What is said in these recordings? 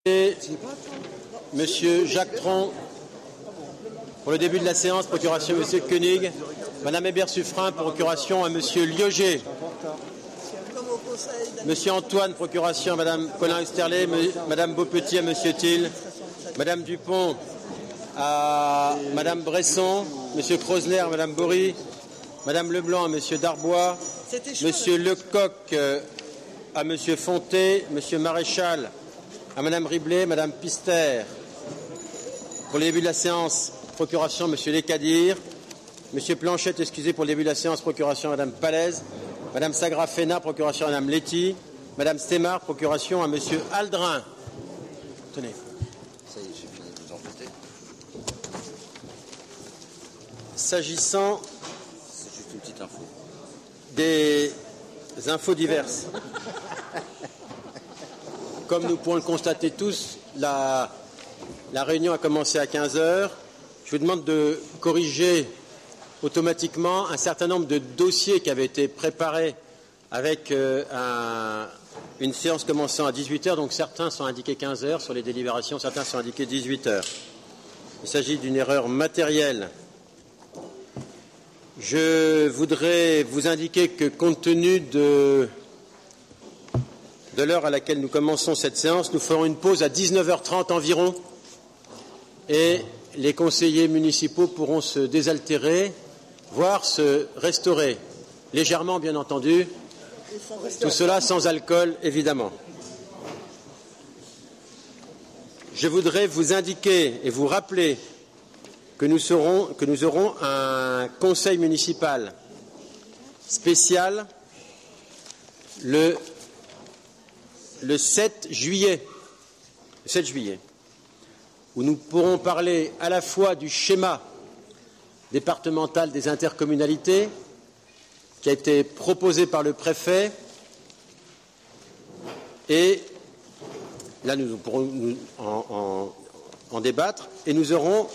Et Monsieur Jacques Tron, pour le début de la séance, procuration à Monsieur Koenig. Madame Hébert-Suffren, procuration à Monsieur Lioger. Monsieur Antoine, procuration à Madame Colin-Esterlé. Madame Beaupetit à Monsieur Thiel. Madame Dupont à Madame Bresson. Monsieur Crosner à Madame Bory. Madame Leblanc à Monsieur Darbois. Monsieur Lecoq à Monsieur Fonté. Monsieur Maréchal à Madame Riblet, Madame Pister. Pour le début de la séance, procuration à Monsieur Lécadir. Monsieur Planchette, excusez pour le début de la séance, procuration à Madame Palaise. Madame Sagrafena, procuration à Madame Letty. Madame Stemar, procuration à Monsieur Aldrin. Tenez. Ça y est, j'ai fini de vous embêter. S'agissant C'est juste une petite info. des infos diverses. Comme nous pouvons le constater tous, la réunion a commencé à 15 heures. Je vous demande de corriger automatiquement un certain nombre de dossiers qui avaient été préparés avec une séance commençant à 18 heures. Donc certains sont indiqués 15 heures sur les délibérations, certains sont indiqués 18 heures. Il s'agit d'une erreur matérielle. Je voudrais vous indiquer que compte tenu de l'heure à laquelle nous commençons cette séance, nous ferons une pause à 19h30 environ et les conseillers municipaux pourront se désaltérer, voire se restaurer, légèrement bien entendu, tout cela sans alcool évidemment. Je voudrais vous indiquer et vous rappeler que nous aurons un conseil municipal spécial le 7 juillet, où nous pourrons parler à la fois du schéma départemental des intercommunalités qui a été proposé par le préfet, et là nous pourrons en débattre, et nous aurons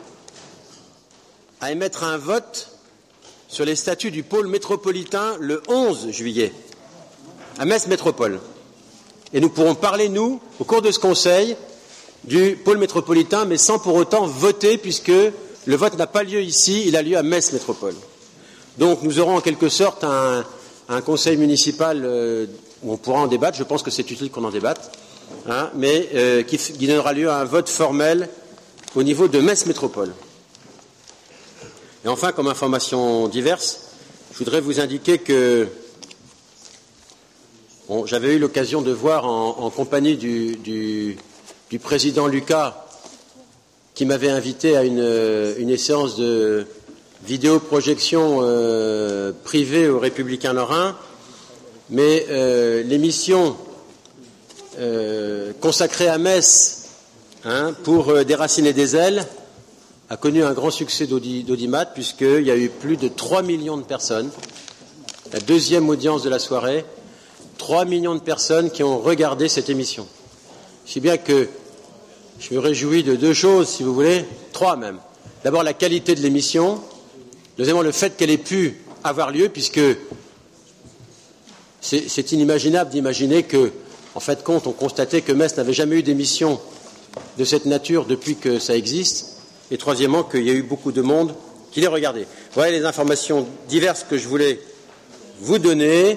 à émettre un vote sur les statuts du pôle métropolitain le 11 juillet à Metz Métropole. Et nous pourrons parler, nous, au cours de ce conseil, du pôle métropolitain, mais sans pour autant voter, puisque le vote n'a pas lieu ici, il a lieu à Metz Métropole. Donc nous aurons en quelque sorte un conseil municipal où on pourra en débattre, je pense que c'est utile qu'on en débatte, mais qui donnera lieu à un vote formel au niveau de Metz Métropole. Et enfin, comme information diverse, je voudrais vous indiquer que j'avais eu l'occasion de voir en compagnie du président Lucas, qui m'avait invité à une séance de vidéoprojection privée aux Républicains Lorrains, mais l'émission consacrée à Metz pour Déraciner des ailes a connu un grand succès d'audimat, puisqu'il y a eu plus de 3 millions de personnes, la deuxième audience de la soirée, 3 millions de personnes qui ont regardé cette émission. Si bien que je me réjouis de deux choses, si vous voulez, trois même. D'abord, la qualité de l'émission. Deuxièmement, le fait qu'elle ait pu avoir lieu, puisque c'est inimaginable d'imaginer que, en fait, on constatait que Metz n'avait jamais eu d'émission de cette nature depuis que ça existe. Et troisièmement, qu'il y a eu beaucoup de monde qui les regardait. Voilà les informations diverses que je voulais vous donner.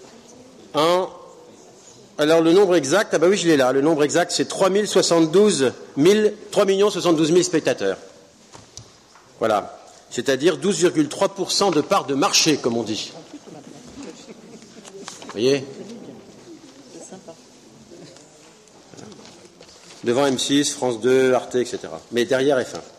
Alors le nombre exact, oui je l'ai là, le nombre exact c'est 3 072 000 spectateurs. Voilà, c'est-à-dire 12,3% de part de marché, comme on dit. Vous voyez ? Devant M6, France 2, Arte, etc. Mais derrière F1.